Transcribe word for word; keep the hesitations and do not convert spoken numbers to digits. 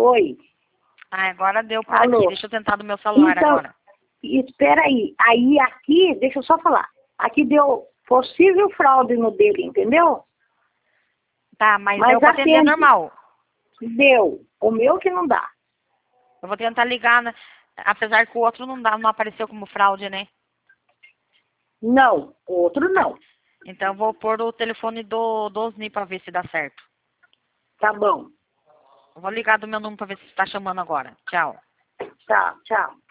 Oi. Ah, agora deu por Alô? aqui. Deixa eu tentar do meu celular então, agora. Espera aí. Aí aqui, deixa eu só falar. Aqui deu possível fraude no dele, entendeu? Tá, mas, Mas deu pra atender atende. normal. Deu. O meu que não dá. Eu vou tentar ligar, né? Apesar que o outro não dá, não apareceu como fraude, né? Não. O outro não. Então eu vou pôr o telefone do, do Osni pra ver se dá certo. Tá bom. Eu vou ligar do meu número pra ver se está chamando agora. Tchau. Tá, tchau.